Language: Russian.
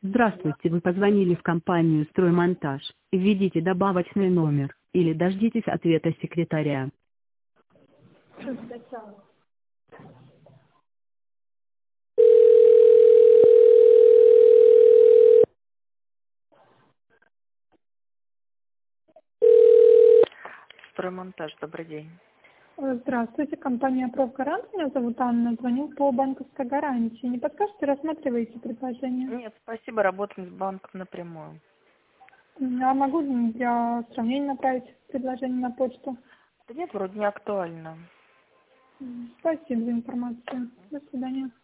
Здравствуйте, вы позвонили в компанию «Строймонтаж». Введите добавочный номер или дождитесь ответа секретаря. Строймонтаж, добрый день. Здравствуйте, компания «Профгарант». Меня зовут Анна. Звоню по банковской гарантии. Не подскажете, рассматриваете предложение? Нет, спасибо, работаем с банком напрямую. А могу для сравнения направить предложение на почту? Да нет, вроде не актуально. Спасибо за информацию. До свидания.